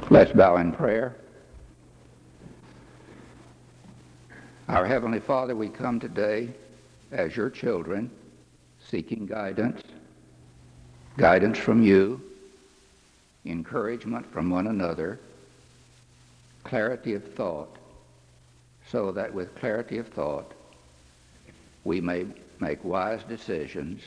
Let's bow in prayer. Our Heavenly Father, we come today as your children, seeking guidance from you, encouragement from one another, clarity of thought, so that with clarity of thought we may make wise decisions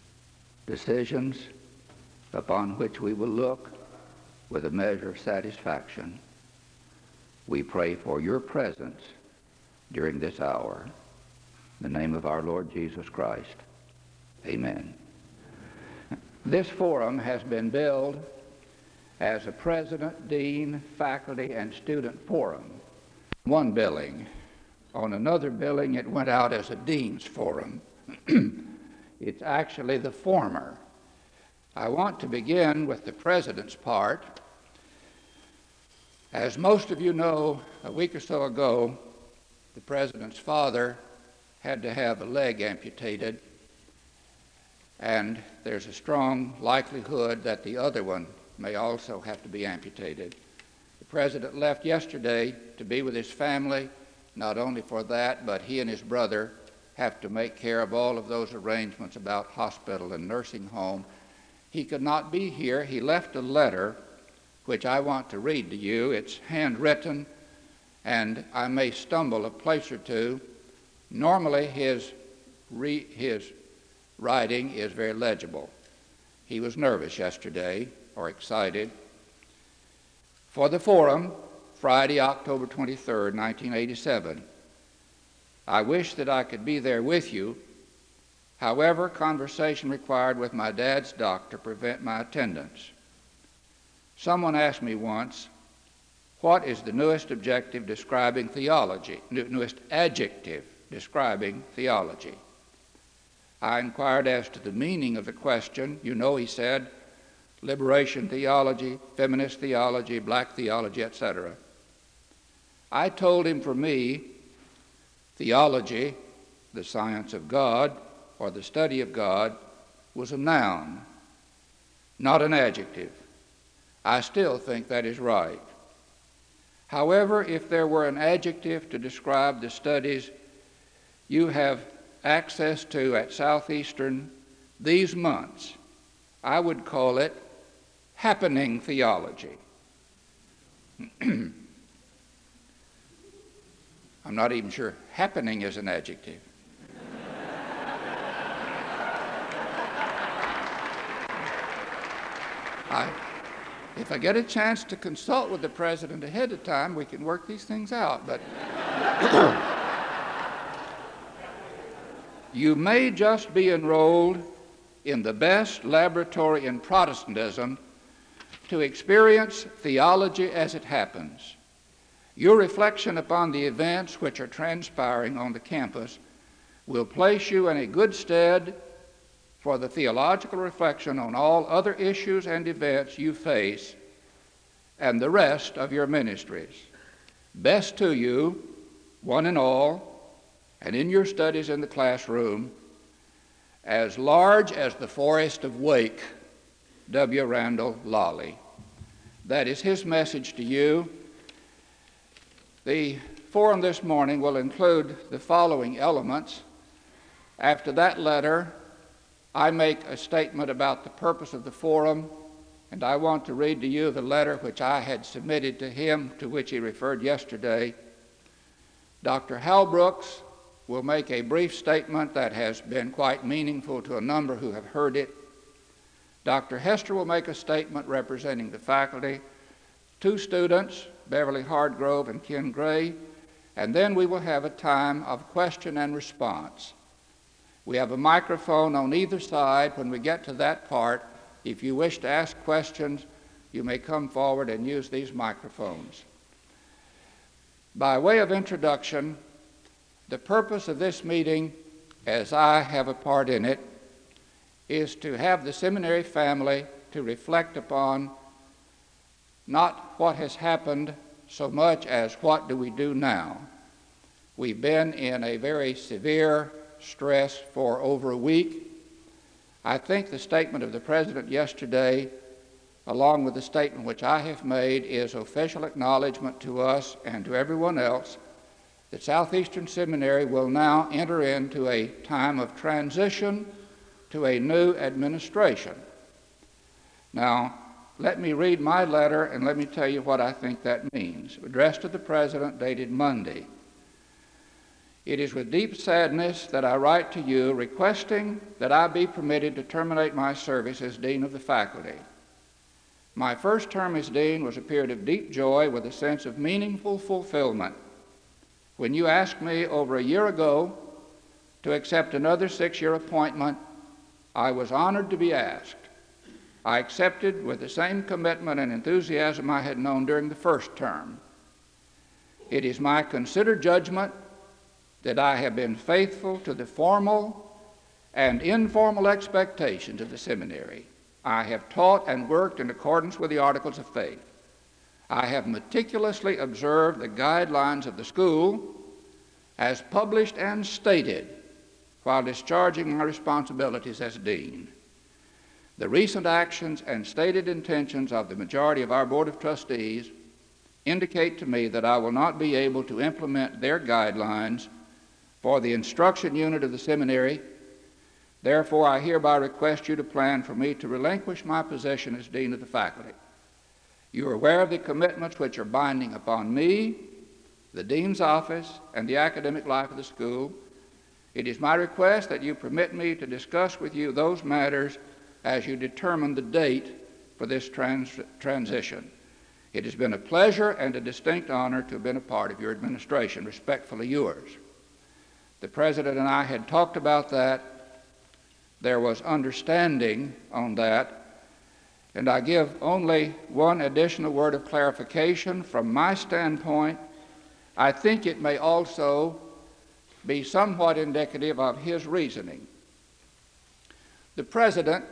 upon which we will look with a measure of satisfaction. We pray for your presence during this hour. In the name of our Lord Jesus Christ, amen. This forum has been billed as a President, Dean, Faculty, and Student Forum. One billing. On another billing, it went out as a Dean's Forum. It's actually the former. I want to begin with the President's part. As most of you know, a week or so ago, the President's father had to have a leg amputated, and there's a strong likelihood that the other one may also have to be amputated. The President left yesterday to be with his family. Not only for that, but he and his brother have to make care of all of those arrangements about hospital and nursing home. He could not be here. He left a letter which I want to read to you. It's handwritten, and I may stumble a place or two. Normally his writing is very legible. He was nervous yesterday, or excited. For the forum, Friday, October 23rd, 1987. I wish that I could be there with you. However, conversation required with my dad's doctor prevent my attendance. Someone asked me once, what is the newest adjective describing theology? I inquired as to the meaning of the question. You know, he said, liberation theology, feminist theology, black theology, etc. I told him, for me, theology, the science of God, or the study of God, was a noun, not an adjective. I still think that is right. However, if there were an adjective to describe the studies you have access to at Southeastern these months, I would call it happening theology. I'm not even sure happening is an adjective. If I get a chance to consult with the President ahead of time, we can work these things out. But you may just be enrolled in the best laboratory in Protestantism to experience theology as it happens. Your reflection upon the events which are transpiring on the campus will place you in a good stead for the theological reflection on all other issues and events you face and the rest of your ministries. Best to you, one and all, and in your studies in the classroom, as large as the forest of Wake, W. Randall Lawley. That is his message to you. The forum this morning will include the following elements. After that letter, I make a statement about the purpose of the forum, and I want to read to you the letter which I had submitted to him, to which he referred yesterday. Dr. Hal Brooks will make a brief statement that has been quite meaningful to a number who have heard it. Dr. Hester will make a statement representing the faculty, two students, Beverly Hardgrove and Ken Gray, and then we will have a time of question and response. We have a microphone on either side. When we get to that part, if you wish to ask questions, you may come forward and use these microphones. By way of introduction, the purpose of this meeting, as I have a part in it, is to have the seminary family to reflect upon not what has happened so much as what do we do now. We've been in a very severe stress for over a week. I think the statement of the President yesterday along with the statement which I have made, is official acknowledgement to us and to everyone else that Southeastern Seminary will now enter into a time of transition to a new administration. Now, let me read my letter and let me tell you what I think that means. Addressed to the President, dated Monday. It is with deep sadness that I write to you requesting that I be permitted to terminate my service as Dean of the Faculty. My first term as Dean was a period of deep joy with a sense of meaningful fulfillment. When you asked me over a year ago to accept another 6-year appointment, I was honored to be asked. I accepted with the same commitment and enthusiasm I had known during the first term. It is my considered judgment that I have been faithful to the formal and informal expectations of the seminary. I have taught and worked in accordance with the Articles of Faith. I have meticulously observed the guidelines of the school as published and stated while discharging my responsibilities as Dean. The recent actions and stated intentions of the majority of our Board of Trustees indicate to me that I will not be able to implement their guidelines for the instruction unit of the seminary. Therefore, I hereby request you to plan for me to relinquish my position as Dean of the Faculty. You are aware of the commitments which are binding upon me, the Dean's office, and the academic life of the school. It is my request that you permit me to discuss with you those matters as you determine the date for this transition. It has been a pleasure and a distinct honor to have been a part of your administration. Respectfully yours. The President and I had talked about that. There was understanding on that. And I give only one additional word of clarification. From my standpoint, I think it may also be somewhat indicative of his reasoning. The President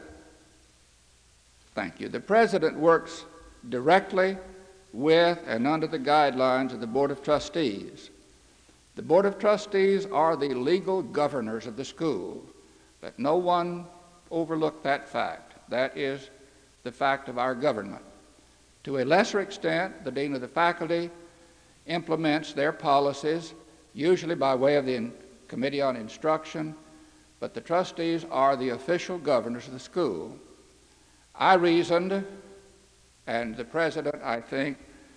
works directly with and under the guidelines of the Board of Trustees. The Board of Trustees are the legal governors of the school. Let no one overlook that fact. That is the fact of our government. To a lesser extent, the Dean of the Faculty implements their policies, usually by way of the Committee on Instruction, but the trustees are the official governors of the school. I reasoned, and the President, I think,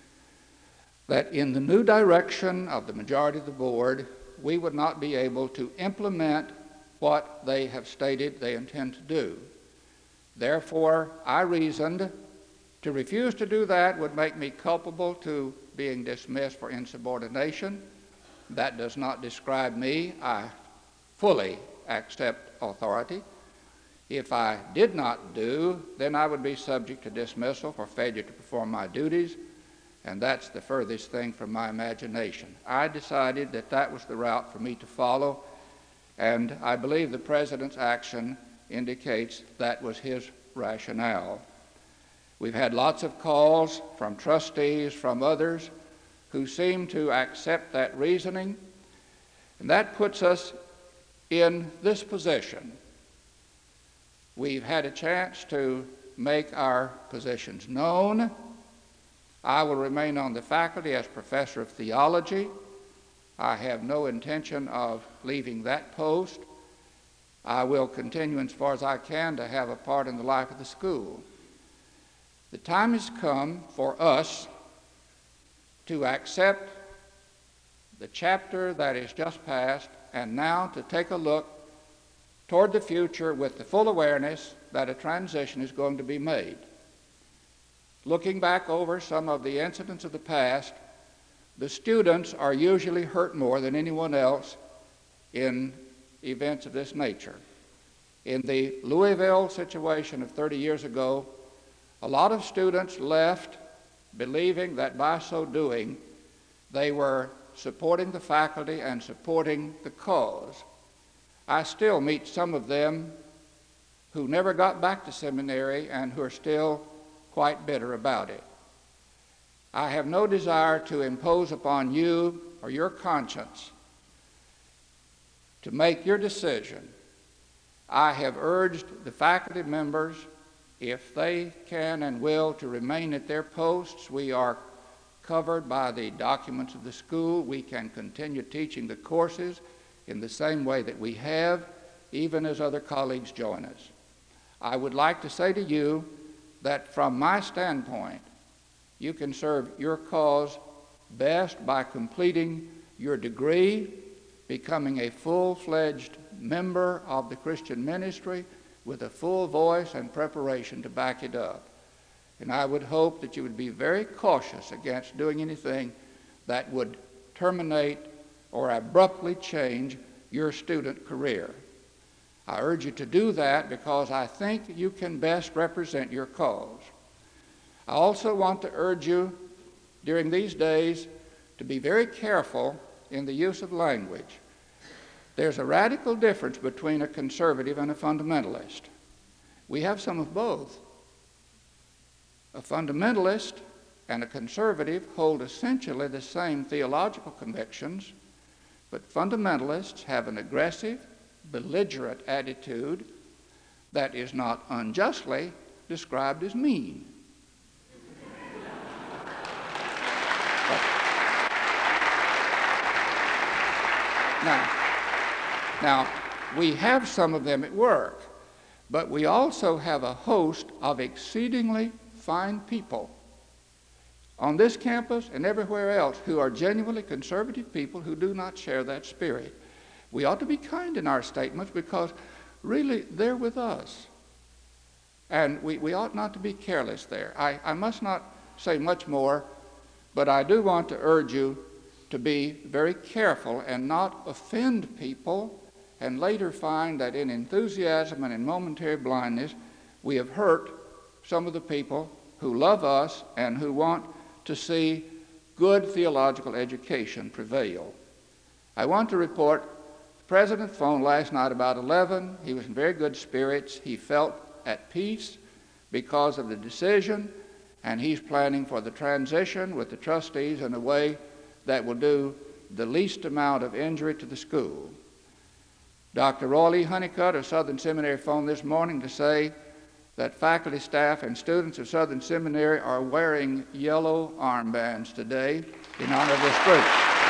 that in the new direction of the majority of the board, we would not be able to implement what they have stated they intend to do. Therefore, I reasoned to refuse to do that would make me culpable to being dismissed for insubordination. That does not describe me. I fully accept authority. If I did not do, then I would be subject to dismissal for failure to perform my duties, and that's the furthest thing from my imagination. I decided that that was the route for me to follow, and I believe the President's action indicates that was his rationale. We've had lots of calls from trustees, from others, who seem to accept that reasoning, and that puts us in this position. We've had a chance to make our positions known. I will remain on the faculty as professor of theology. I have no intention of leaving that post. I will continue as far as I can to have a part in the life of the school. The time has come for us to accept the chapter that is just passed and now to take a look toward the future with the full awareness that a transition is going to be made. Looking back over some of the incidents of the past, the students are usually hurt more than anyone else in events of this nature. In the Louisville situation of 30 years ago, a lot of students left believing that by so doing they were supporting the faculty and supporting the cause. I still meet some of them who never got back to seminary and who are still quite bitter about it. I have no desire to impose upon you or your conscience to make your decision. I have urged the faculty members If they can and will to remain at their posts, we are covered by the documents of the school. We can continue teaching the courses in the same way that we have, even as other colleagues join us. I would like to say to you that from my standpoint, you can serve your cause best by completing your degree, becoming a full-fledged member of the Christian ministry with a full voice and preparation to back it up. And I would hope that you would be very cautious against doing anything that would terminate or abruptly change your student career. I urge you to do that because I think you can best represent your cause. I also want to urge you during these days to be very careful in the use of language. There's a radical difference between a conservative and a fundamentalist. We have some of both. A fundamentalist and a conservative hold essentially the same theological convictions, but fundamentalists have an aggressive, belligerent attitude that is not unjustly described as mean. Now, we have some of them at work, but we also have a host of exceedingly fine people on this campus and everywhere else who are genuinely conservative people who do not share that spirit. We ought to be kind in our statements because really they're with us. And we ought not to be careless there. I must not say much more, but I do want to urge you to be very careful and not offend people and later find that in enthusiasm and in momentary blindness we have hurt some of the people who love us and who want to see good theological education prevail. I want to report the President phoned last night about 11. He was in very good spirits. He felt at peace because of the decision, and he's planning for the transition with the trustees in a way that will do the least amount of injury to the school. Dr. Roy Lee Honeycutt of Southern Seminary phoned this morning to say that faculty, staff, and students of Southern Seminary are wearing yellow armbands today in honor of this group.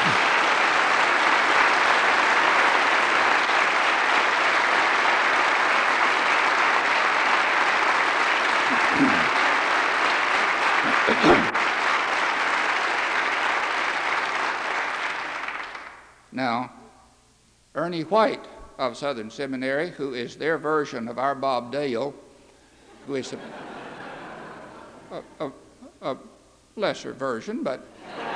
Now, Ernie White of Southern Seminary, who is their version of our Bob Dale, who is a lesser version, but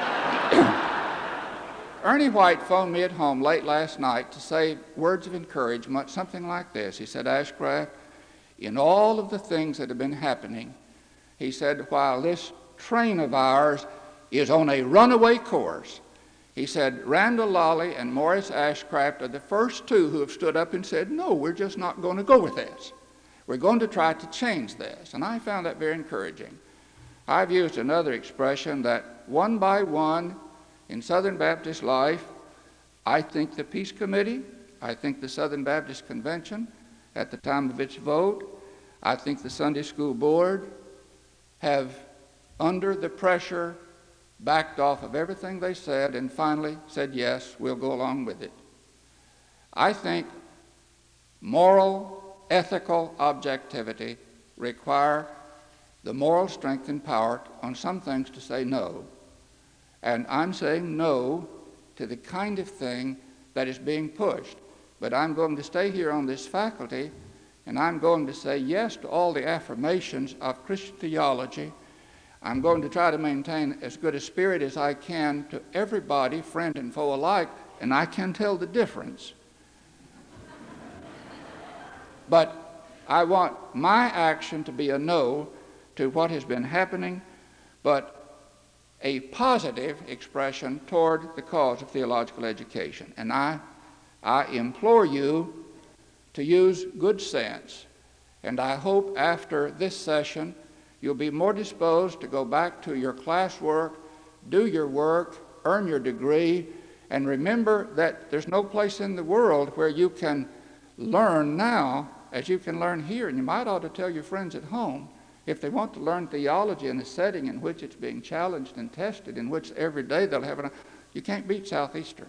Ernie White phoned me at home late last night to say words of encouragement, something like this. He said, Ashcraft, in all of the things that have been happening, he said, while this train of ours is on a runaway course, he said, Randall Lolly and Morris Ashcraft are the first two who have stood up and said, no, we're just not going to go with this. We're going to try to change this. And I found that very encouraging. I've used another expression that one by one in Southern Baptist life, I think the Peace Committee, I think the Southern Baptist Convention at the time of its vote, I think the Sunday School Board have, under the pressure, backed off of everything they said and finally said, yes, we'll go along with it. I think moral, ethical objectivity require the moral strength and power on some things to say no. And I'm saying no to the kind of thing that is being pushed. But I'm going to stay here on this faculty and I'm going to say yes to all the affirmations of Christian theology. I'm going to try to maintain as good a spirit as I can to everybody, friend and foe alike, and I can tell the difference. But I want my action to be a no to what has been happening, but a positive expression toward the cause of theological education. And I implore you to use good sense, and I hope after this session you'll be more disposed to go back to your classwork, do your work, earn your degree, and remember that there's no place in the world where you can learn now as you can learn here, and you might ought to tell your friends at home, if they want to learn theology in a setting in which it's being challenged and tested, in which every day they'll have an, you can't beat Southeastern.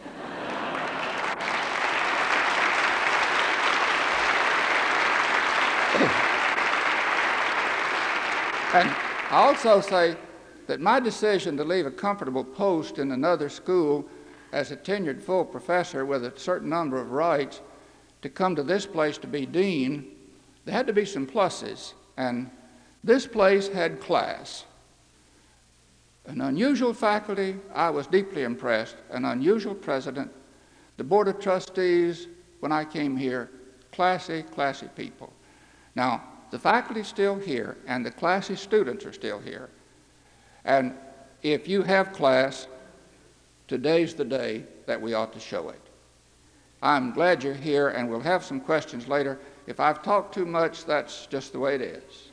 And I also say that my decision to leave a comfortable post in another school as a tenured full professor with a certain number of rights to come to this place to be dean, there had to be some pluses. And this place had class. An unusual faculty, I was deeply impressed, an unusual president, the Board of Trustees, when I came here, classy, classy people. Now, the faculty's still here, and the classy students are still here. And if you have class, today's the day that we ought to show it. I'm glad you're here, and we'll have some questions later. If I've talked too much, that's just the way it is.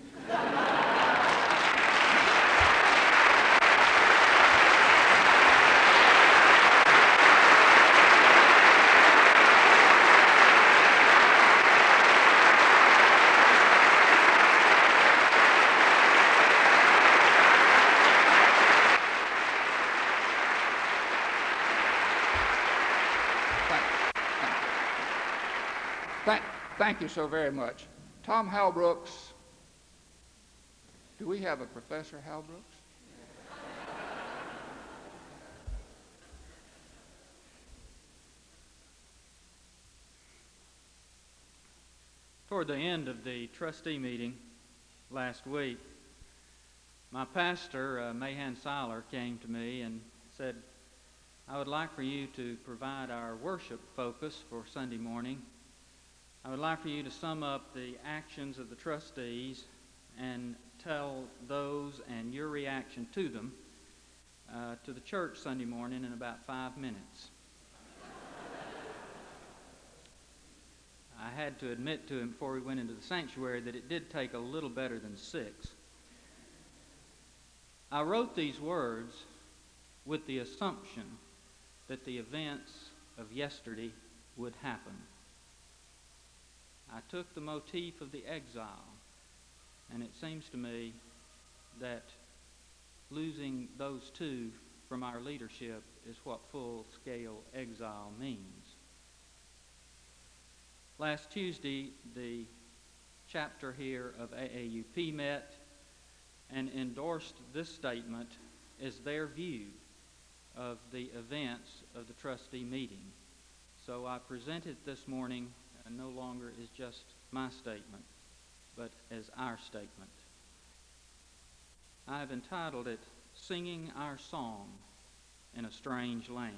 Thank you so very much. Tom Halbrooks. Do we have a Professor Halbrooks? Toward the end of the trustee meeting last week, my pastor, Mahan Seiler, came to me and said, I would like for you to provide our worship focus for Sunday morning. I would like for you to sum up the actions of the trustees and tell those and your reaction to them to the church Sunday morning in about 5 minutes. I had to admit to him before we went into the sanctuary that it did take a little better than 6. I wrote these words with the assumption that the events of yesterday would happen. I took the motif of the exile, and it seems to me that losing those two from our leadership is what full-scale exile means. Last Tuesday, the chapter here of AAUP met and endorsed this statement as their view of the events of the trustee meeting. So I present it this morning no longer as just my statement, but as our statement. I have entitled it, Singing Our Song in a Strange Land.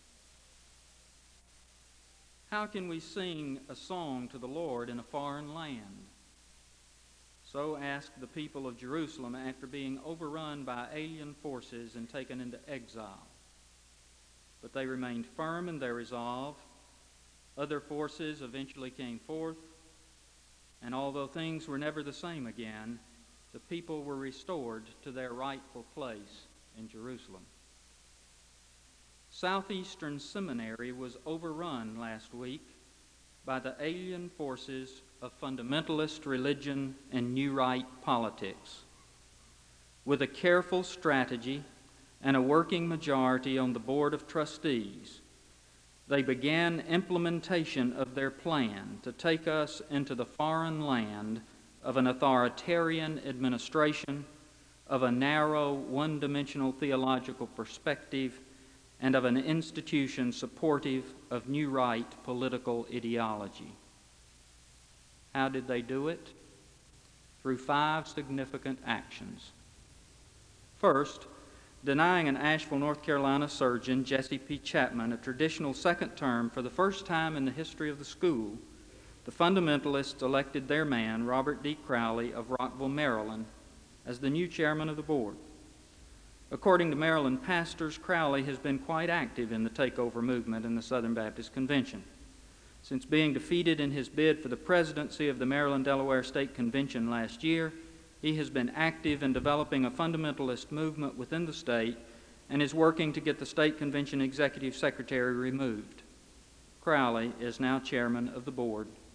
How can we sing a song to the Lord in a foreign land? So asked the people of Jerusalem after being overrun by alien forces and taken into exile. But they remained firm in their resolve. Other forces eventually came forth, and although things were never the same again, the people were restored to their rightful place in Jerusalem. Southeastern Seminary was overrun last week by the alien forces of fundamentalist religion and New Right politics. With a careful strategy and a working majority on the Board of Trustees, they began implementation of their plan to take us into the foreign land of an authoritarian administration, of a narrow, one-dimensional theological perspective, and of an institution supportive of New Right political ideology. How did they do it? Through 5 significant actions. First, denying an Asheville, North Carolina surgeon, Jesse P. Chapman, a traditional second term for the first time in the history of the school, the fundamentalists elected their man, Robert D. Crowley of Rockville, Maryland, as the new chairman of the board. According to Maryland pastors, Crowley has been quite active in the takeover movement in the Southern Baptist Convention. Since being defeated in his bid for the presidency of the Maryland-Delaware State Convention last year, he has been active in developing a fundamentalist movement within the state and is working to get the state convention executive secretary removed. Crowley is now chairman of the board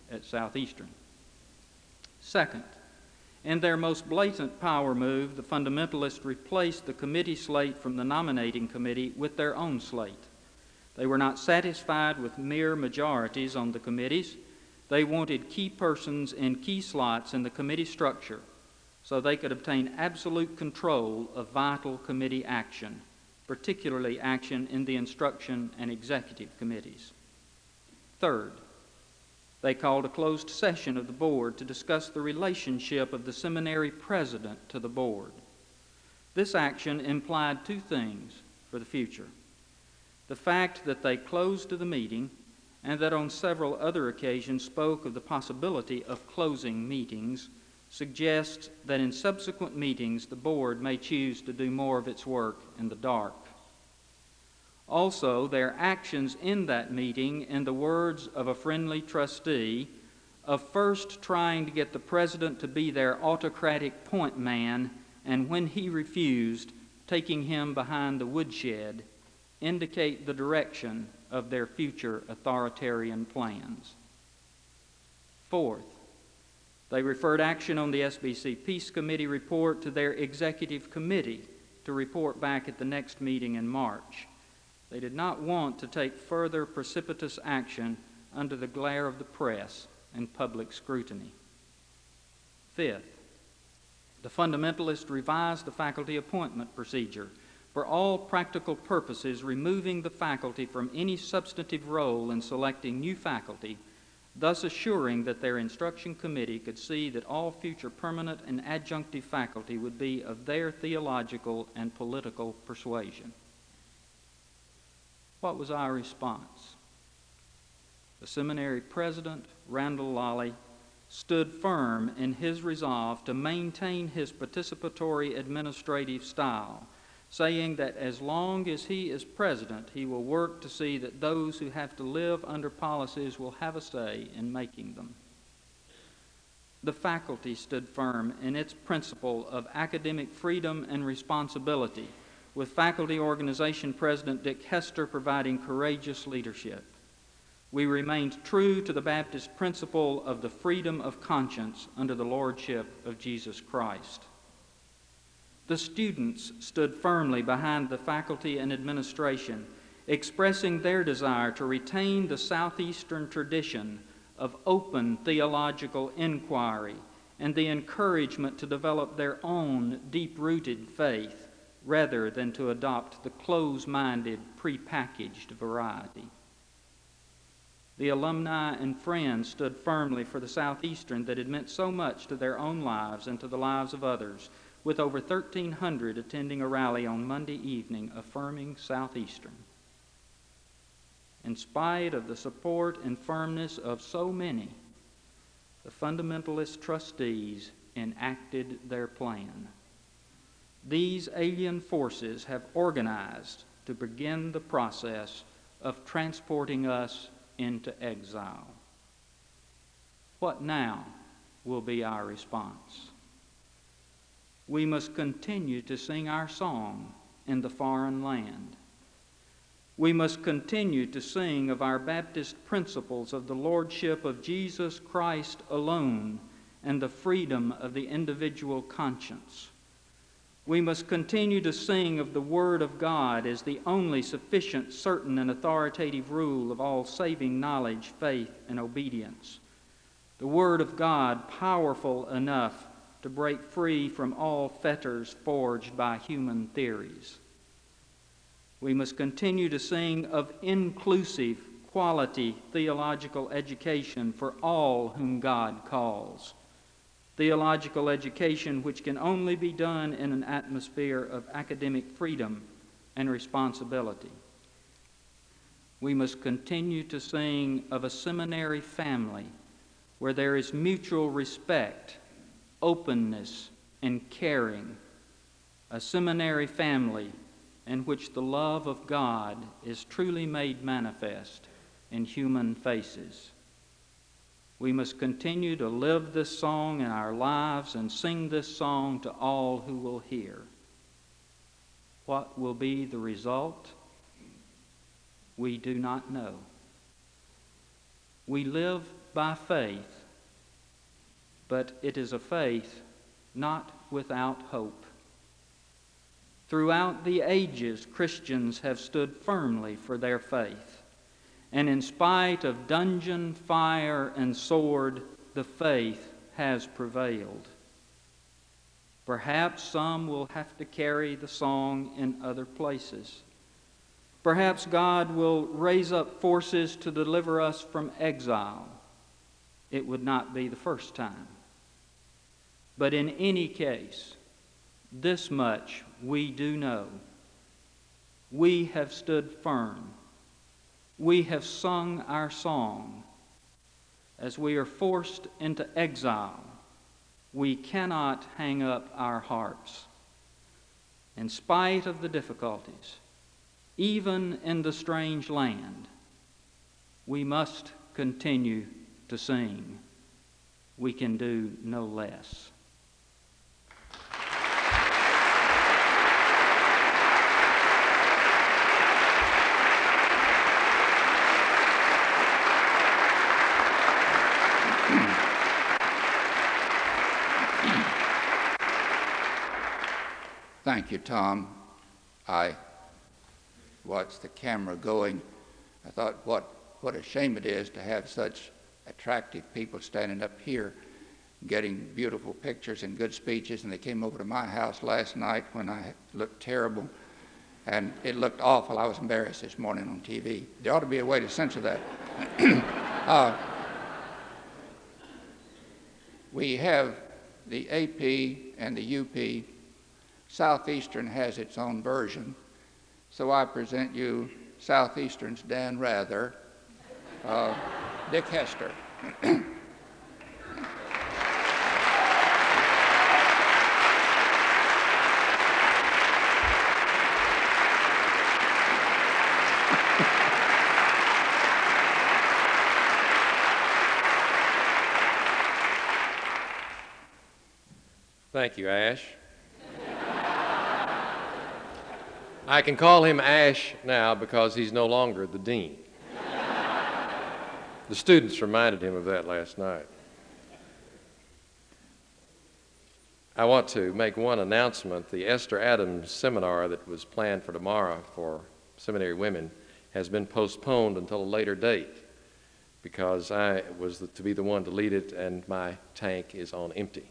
at Southeastern. Second, in their most blatant power move, the fundamentalists replaced the committee slate from the nominating committee with their own slate. They were not satisfied with mere majorities on the committees. They wanted key persons in key slots in the committee structure so they could obtain absolute control of vital committee action, particularly action in the instruction and executive committees. Third, they called a closed session of the board to discuss the relationship of the seminary president to the board. This action implied two things for the future: the fact that they closed the meeting and that on several other occasions spoke of the possibility of closing meetings suggests that in subsequent meetings the board may choose to do more of its work in the dark. Also, their actions in that meeting, in the words of a friendly trustee, of first trying to get the president to be their autocratic point man, and when he refused, taking him behind the woodshed, indicate the direction of their future authoritarian plans. Fourth, they referred action on the SBC Peace Committee report to their executive committee to report back at the next meeting in March. They did not want to take further precipitous action under the glare of the press and public scrutiny. Fifth, the fundamentalists revised the faculty appointment procedure, for all practical purposes removing the faculty from any substantive role in selecting new faculty, thus assuring that their instruction committee could see that all future permanent and adjunctive faculty would be of their theological and political persuasion. What was our response? The seminary president, Randall Lally, stood firm in his resolve to maintain his participatory administrative style, saying that as long as he is president, he will work to see that those who have to live under policies will have a say in making them. The faculty stood firm in its principle of academic freedom and responsibility, with Faculty Organization President Dick Hester providing courageous leadership. We remained true to the Baptist principle of the freedom of conscience under the lordship of Jesus Christ. The students stood firmly behind the faculty and administration, expressing their desire to retain the Southeastern tradition of open theological inquiry and the encouragement to develop their own deep-rooted faith rather than to adopt the close-minded, prepackaged variety. The alumni and friends stood firmly for the Southeastern that had meant so much to their own lives and to the lives of others, with over 1,300 attending a rally on Monday evening affirming Southeastern. In spite of the support and firmness of so many, the fundamentalist trustees enacted their plan. These alien forces have organized to begin the process of transporting us into exile. What now will be our response? We must continue to sing our song in the foreign land. We must continue to sing of our Baptist principles of the lordship of Jesus Christ alone and the freedom of the individual conscience. We must continue to sing of the Word of God as the only sufficient, certain, and authoritative rule of all saving knowledge, faith, and obedience. The Word of God powerful enough to break free from all fetters forged by human theories. We must continue to sing of inclusive, quality theological education for all whom God calls. Theological education which can only be done in an atmosphere of academic freedom and responsibility. We must continue to sing of a seminary family where there is mutual respect, openness, and caring. A seminary family in which the love of God is truly made manifest in human faces. We must continue to live this song in our lives and sing this song to all who will hear. What will be the result? We do not know. We live by faith, but it is a faith not without hope. Throughout the ages, Christians have stood firmly for their faith, and in spite of dungeon, fire, and sword, the faith has prevailed. Perhaps some will have to carry the song in other places. Perhaps God will raise up forces to deliver us from exile. It would not be the first time. But in any case, this much we do know. We have stood firm. We have sung our song. As we are forced into exile, we cannot hang up our harps. In spite of the difficulties, even in the strange land, we must continue to sing. We can do no less. Thank you, Tom. I watched the camera going. I thought, what a shame it is to have such attractive people standing up here getting beautiful pictures and good speeches, and they came over to my house last night when I looked terrible, and it looked awful. I was embarrassed this morning on TV. There ought to be a way to censor that. We have the AP and the UP. Southeastern has its own version, so I present you Southeastern's Dan Rather, Dick Hester. Thank you, Ash. I can call him Ash now because he's no longer the dean. The students reminded him of that last night. I want to make one announcement. The Esther Adams seminar that was planned for tomorrow for seminary women has been postponed until a later date because I was to be the one to lead it and my tank is on empty.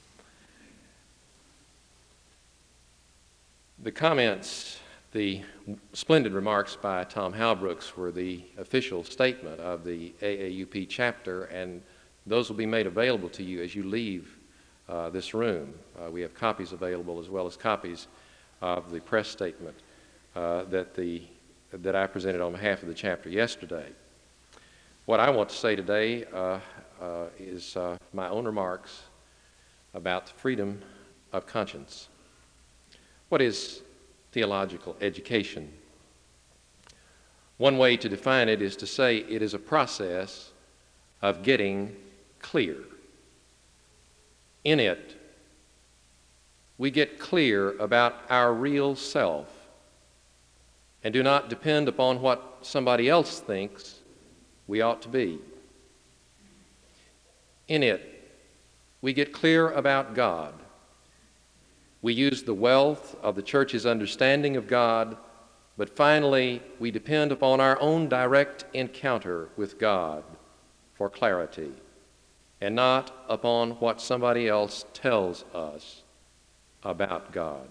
The comments, the splendid remarks by Tom Halbrooks were the official statement of the AAUP chapter, and those will be made available to you as you leave this room. We have copies available as well as copies of the press statement that I presented on behalf of the chapter yesterday. What I want to say today is my own remarks about freedom of conscience. What is theological education? One way to define it is to say it is a process of getting clear. In it, we get clear about our real self and do not depend upon what somebody else thinks we ought to be. In it, we get clear about God. We use the wealth of the church's understanding of God, but finally we depend upon our own direct encounter with God for clarity and not upon what somebody else tells us about God.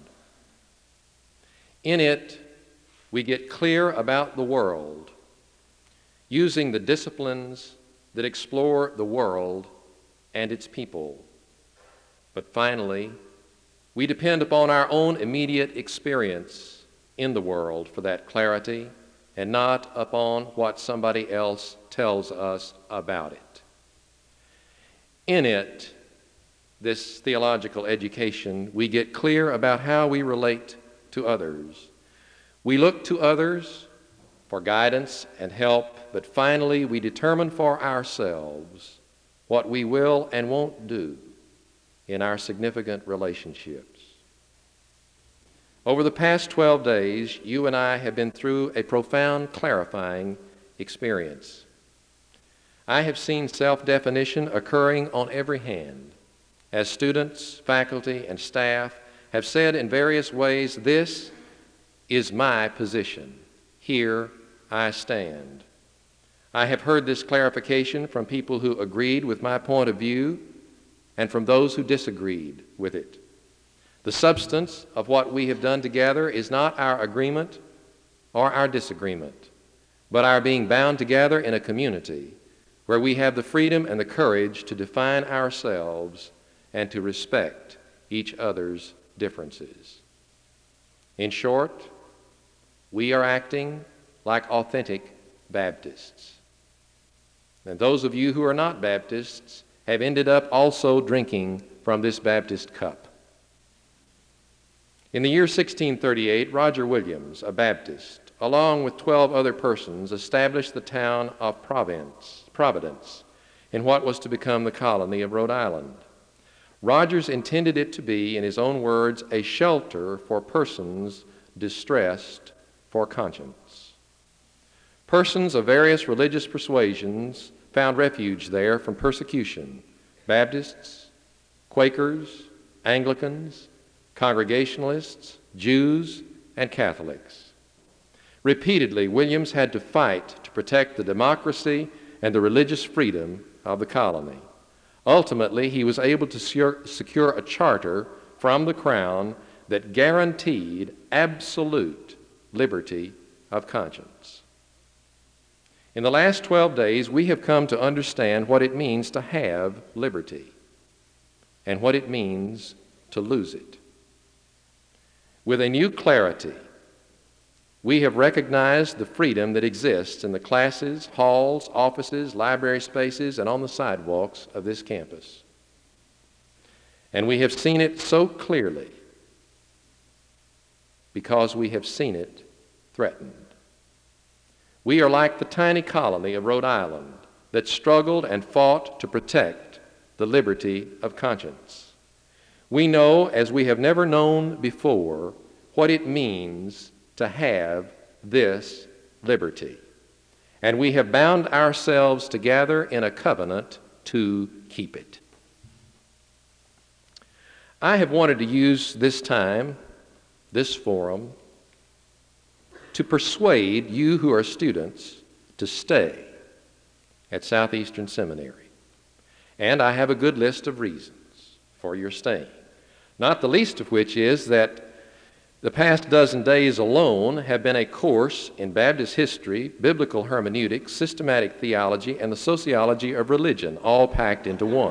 In it, we get clear about the world, using the disciplines that explore the world and its people. But finally, we depend upon our own immediate experience in the world for that clarity and not upon what somebody else tells us about it. In it, this theological education, we get clear about how we relate to others. We look to others for guidance and help, but finally we determine for ourselves what we will and won't do in our significant relationships. Over the past 12 days, you and I have been through a profound clarifying experience. I have seen self-definition occurring on every hand, as students, faculty, and staff have said in various ways, "This is my position. Here I stand." I have heard this clarification from people who agreed with my point of view and from those who disagreed with it. The substance of what we have done together is not our agreement or our disagreement, but our being bound together in a community where we have the freedom and the courage to define ourselves and to respect each other's differences. In short, we are acting like authentic Baptists. And those of you who are not Baptists have ended up also drinking from this Baptist cup. In the year 1638, Roger Williams, a Baptist, along with 12 other persons, established the town of Providence in what was to become the colony of Rhode Island. Rogers intended it to be, in his own words, a shelter for persons distressed for conscience. Persons of various religious persuasions found refuge there from persecution: Baptists, Quakers, Anglicans, Congregationalists, Jews, and Catholics. Repeatedly, Williams had to fight to protect the democracy and the religious freedom of the colony. Ultimately, he was able to secure a charter from the Crown that guaranteed absolute liberty of conscience. In the last 12 days, we have come to understand what it means to have liberty and what it means to lose it. With a new clarity, we have recognized the freedom that exists in the classes, halls, offices, library spaces, and on the sidewalks of this campus. And we have seen it so clearly because we have seen it threatened. We are like the tiny colony of Rhode Island that struggled and fought to protect the liberty of conscience. We know, as we have never known before, what it means to have this liberty. And we have bound ourselves together in a covenant to keep it. I have wanted to use this time, this forum, to persuade you who are students to stay at Southeastern Seminary. And I have a good list of reasons for your staying, not the least of which is that the past dozen days alone have been a course in Baptist history, biblical hermeneutics, systematic theology, and the sociology of religion, all packed into one.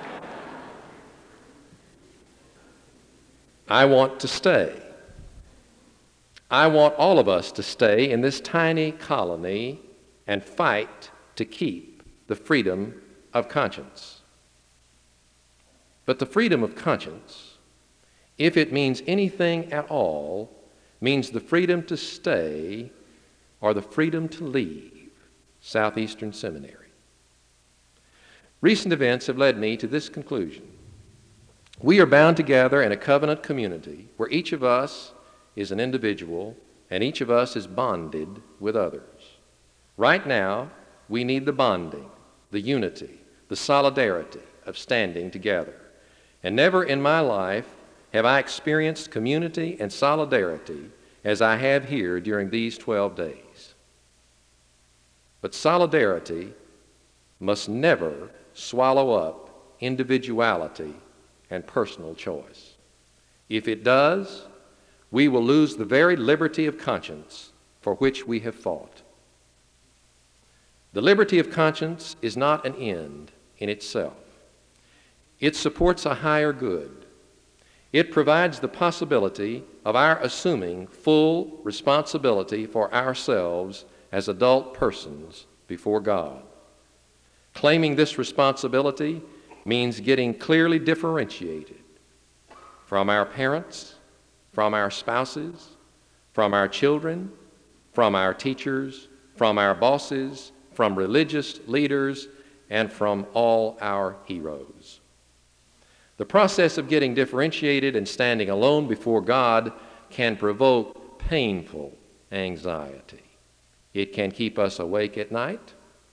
I want to stay. I want all of us to stay in this tiny colony and fight to keep the freedom of conscience. But the freedom of conscience, if it means anything at all, means the freedom to stay or the freedom to leave Southeastern Seminary. Recent events have led me to this conclusion. We are bound together in a covenant community where each of us is an individual and each of us is bonded with others. Right now, we need the bonding, the unity, the solidarity of standing together. And never in my life have I experienced community and solidarity as I have here during these 12 days. But solidarity must never swallow up individuality and personal choice. If it does, we will lose the very liberty of conscience for which we have fought. The liberty of conscience is not an end in itself. It supports a higher good. It provides the possibility of our assuming full responsibility for ourselves as adult persons before God. Claiming this responsibility means getting clearly differentiated from our parents, from our spouses, from our children, from our teachers, from our bosses, from religious leaders, and from all our heroes. The process of getting differentiated and standing alone before God can provoke painful anxiety. It can keep us awake at night.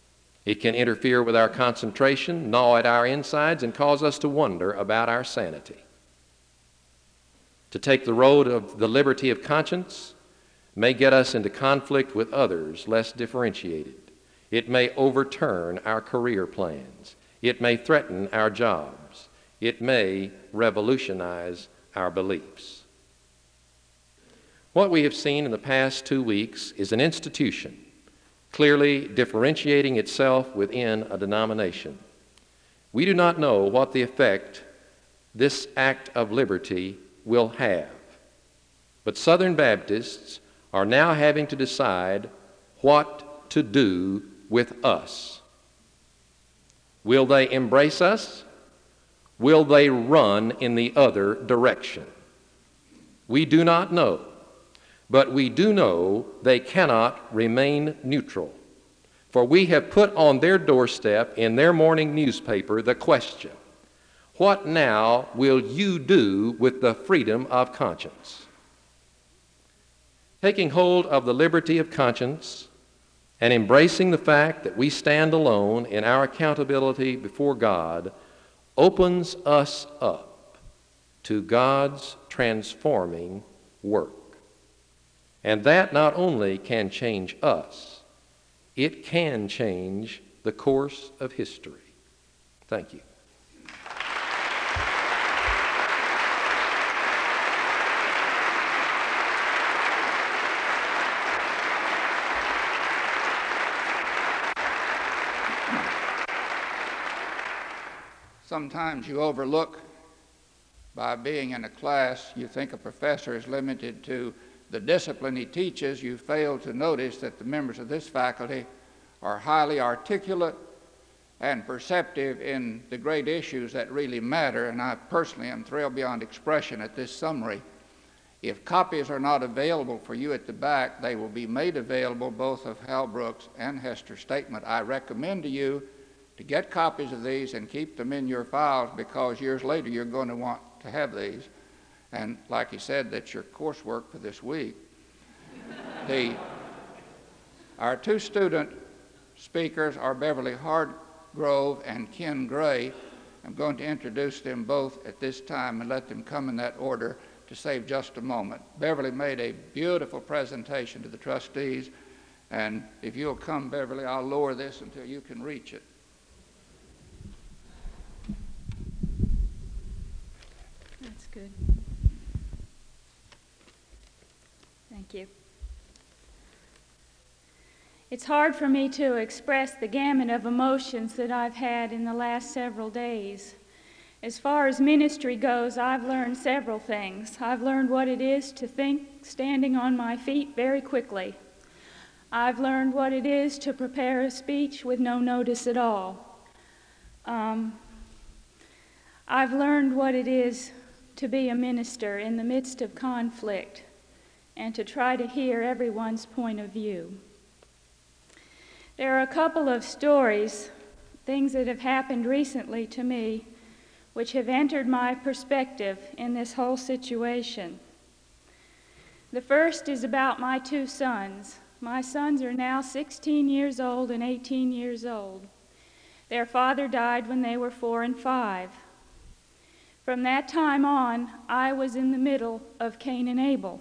It can interfere with our concentration, gnaw at our insides, and cause us to wonder about our sanity. To take the road of the liberty of conscience may get us into conflict with others less differentiated. It may overturn our career plans. It may threaten our jobs. It may revolutionize our beliefs. What we have seen in the past 2 weeks is an institution clearly differentiating itself within a denomination. We do not know what the effect this act of liberty will have, but Southern Baptists are now having to decide what to do with us. Will they embrace us? Will they run in the other direction? We do not know. But we do know they cannot remain neutral, for we have put on their doorstep in their morning newspaper the question, what now will you do with the freedom of conscience? Taking hold of the liberty of conscience and embracing the fact that we stand alone in our accountability before God opens us up to God's transforming work. And that not only can change us, it can change the course of history. Thank you. Sometimes you overlook, by being in a class, you think a professor is limited to the discipline he teaches. You fail to notice that the members of this faculty are highly articulate and perceptive in the great issues that really matter, and I personally am thrilled beyond expression at this summary. If copies are not available for you at the back, they will be made available, both of Hal Brooks and Hester's statement. I recommend to you to get copies of these and keep them in your files, because years later you're going to want to have these. And like he said, that's your coursework for this week. Our two student speakers are Beverly Hardgrove and Ken Gray. I'm going to introduce them both at this time and let them come in that order to save just a moment. Beverly made a beautiful presentation to the trustees, and if you'll come, Beverly, I'll lower this until you can reach it. That's good. Thank you. It's hard for me to express the gamut of emotions that I've had in the last several days. As far as ministry goes, I've learned several things. I've learned what it is to think standing on my feet very quickly. I've learned what it is to prepare a speech with no notice at all. I've learned what it is to be a minister in the midst of conflict and to try to hear everyone's point of view. There are a couple of stories, things that have happened recently to me, which have entered my perspective in this whole situation. The first is about my two sons. My sons are now 16 years old and 18 years old. Their father died when they were 4 and 5. From that time on, I was in the middle of Cain and Abel.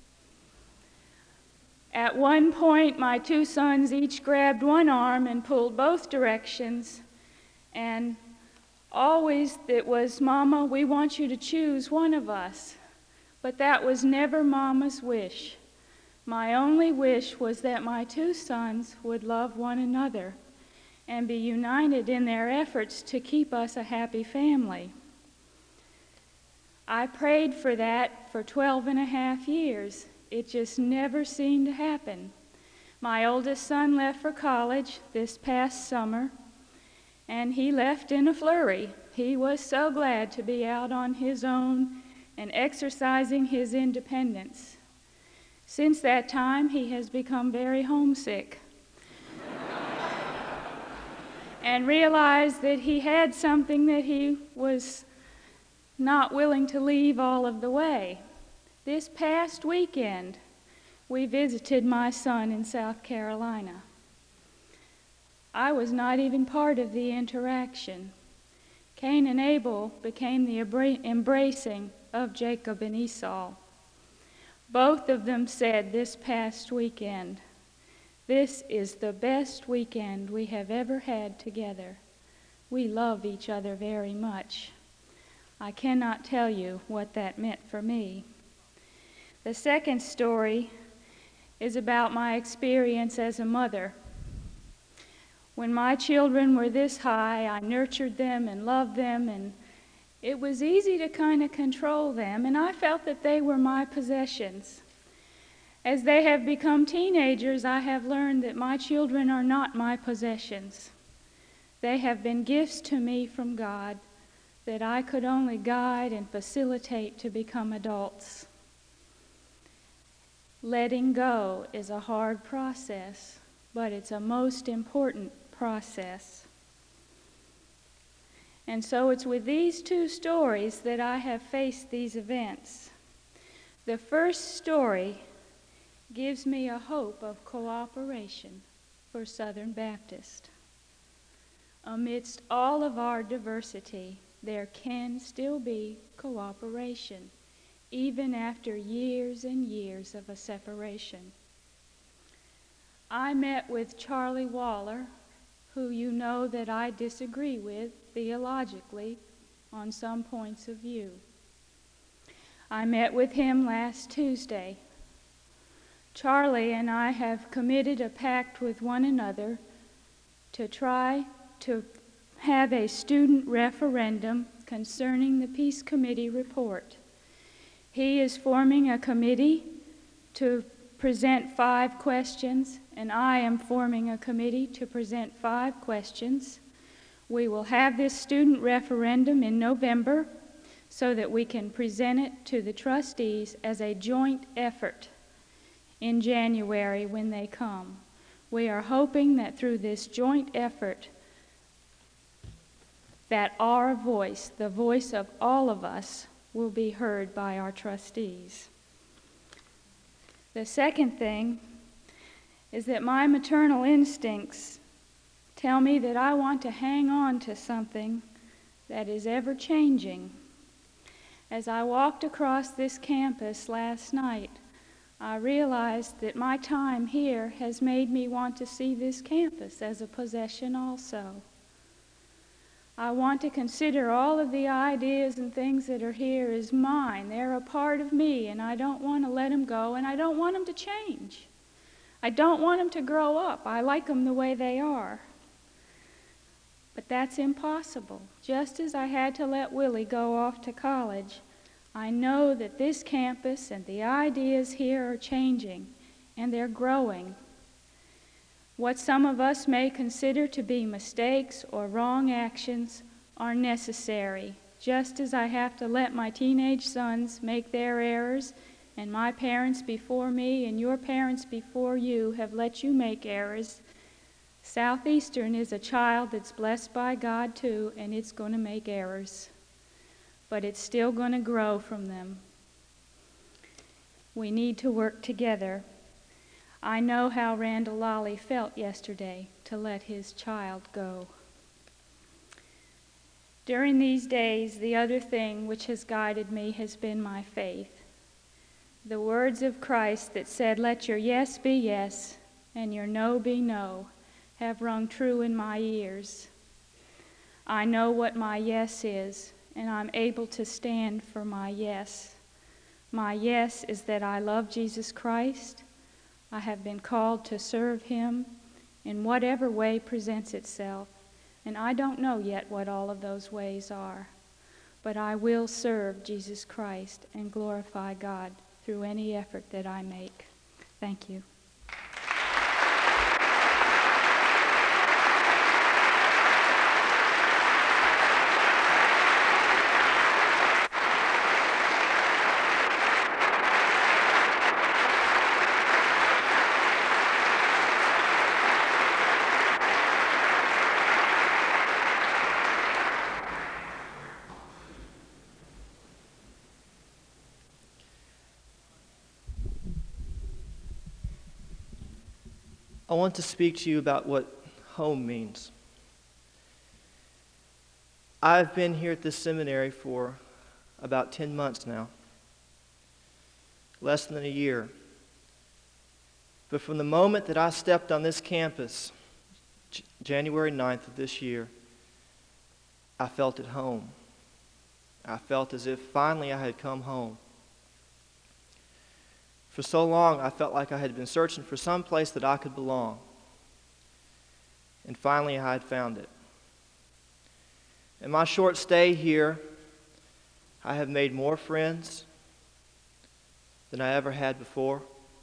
At one point, my two sons each grabbed one arm and pulled both directions, and always it was, "Mama, we want you to choose one of us." But that was never Mama's wish. My only wish was that my two sons would love one another and be united in their efforts to keep us a happy family. I prayed for that for 12 and a half years. It just never seemed to happen. My oldest son left for college this past summer, and he left in a flurry. He was so glad to be out on his own and exercising his independence. Since that time, he has become very homesick and realized that he had something that he was not willing to leave all of the way. This past weekend, we visited my son in South Carolina. I was not even part of the interaction. Cain and Abel became the embracing of Jacob and Esau. Both of them said this past weekend, "This is the best weekend we have ever had together. We love each other very much." I cannot tell you what that meant for me. The second story is about my experience as a mother. When my children were this high, I nurtured them and loved them, and it was easy to kind of control them, and I felt that they were my possessions. As they have become teenagers, I have learned that my children are not my possessions. They have been gifts to me from God that I could only guide and facilitate to become adults. Letting go is a hard process, but it's a most important process. And so it's with these two stories that I have faced these events. The first story gives me a hope of cooperation for Southern Baptist. Amidst all of our diversity, there can still be cooperation, even after years and years of a separation. I met with Charlie Waller, who you know that I disagree with theologically on some points of view. I met with him last Tuesday. Charlie and I have committed a pact with one another to try to have a student referendum concerning the Peace Committee report. He is forming a committee to present 5 questions, and I am forming a committee to present 5 questions. We will have this student referendum in November so that we can present it to the trustees as a joint effort in January when they come. We are hoping that through this joint effort that our voice, the voice of all of us, will be heard by our trustees. The second thing is that my maternal instincts tell me that I want to hang on to something that is ever changing. As I walked across this campus last night, I realized that my time here has made me want to see this campus as a possession also. I want to consider all of the ideas and things that are here as mine. They're a part of me, and I don't want to let them go, and I don't want them to change. I don't want them to grow up. I like them the way they are. But that's impossible. Just as I had to let Willie go off to college, I know that this campus and the ideas here are changing, and they're growing. What some of us may consider to be mistakes or wrong actions are necessary, just as I have to let my teenage sons make their errors, and my parents before me and your parents before you have let you make errors. Southeastern is a child that's blessed by God too, and it's going to make errors. But it's still going to grow from them. We need to work together. I know how Randall Lolly felt yesterday to let his child go. During these days, the other thing which has guided me has been my faith. The words of Christ that said, "Let your yes be yes and your no be no," have rung true in my ears. I know what my yes is, and I'm able to stand for my yes. My yes is that I love Jesus Christ. I have been called to serve him in whatever way presents itself, and I don't know yet what all of those ways are, but I will serve Jesus Christ and glorify God through any effort that I make. Thank you. I want to speak to you about what home means. I've been here at this seminary for about 10 months now, less than a year. But from the moment that I stepped on this campus, January 9th of this year, I felt at home. I felt as if finally I had come home. For so long, I felt like I had been searching for some place that I could belong. And finally, I had found it. In my short stay here, I have made more friends than I ever had before.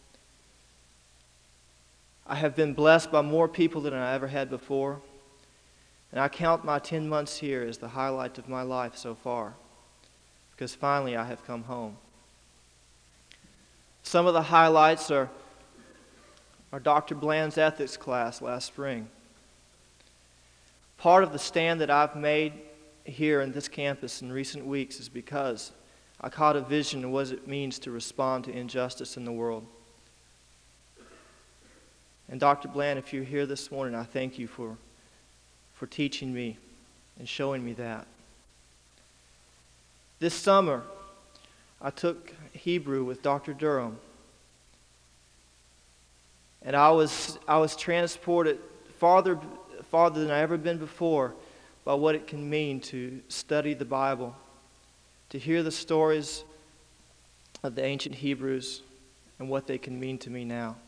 I have been blessed by more people than I ever had before. And I count my 10 months here as the highlight of my life so far, because finally I have come home. Some of the highlights are Dr. Bland's ethics class last spring. Part of the stand that I've made here in this campus in recent weeks is because I caught a vision of what it means to respond to injustice in the world. And Dr. Bland, if you're here this morning, I thank you for teaching me and showing me that. This summer, I took Hebrew with Dr. Durham. And I was transported farther than I ever been before by what it can mean to study the Bible, to hear the stories of the ancient Hebrews and what they can mean to me now.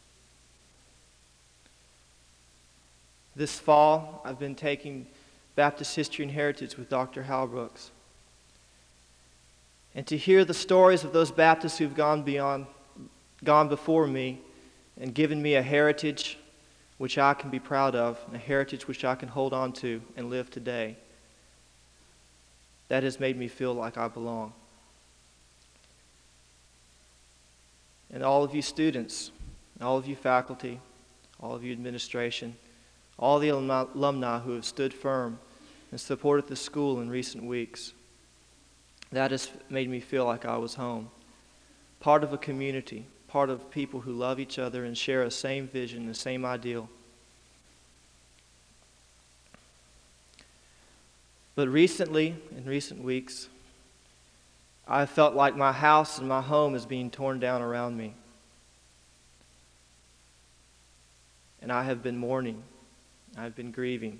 This fall, I've been taking Baptist History and Heritage with Dr. Hal Brooks. And to hear the stories of those Baptists who've gone before me and given me a heritage which I can be proud of, a heritage which I can hold on to and live today, that has made me feel like I belong. And all of you students, all of you faculty, all of you administration, all the alumni who have stood firm and supported the school in recent weeks, that has made me feel like I was home. Part of a community, part of people who love each other and share a same vision, the same ideal. But recently, in recent weeks, I felt like my house and my home is being torn down around me. And I have been mourning. I've been grieving.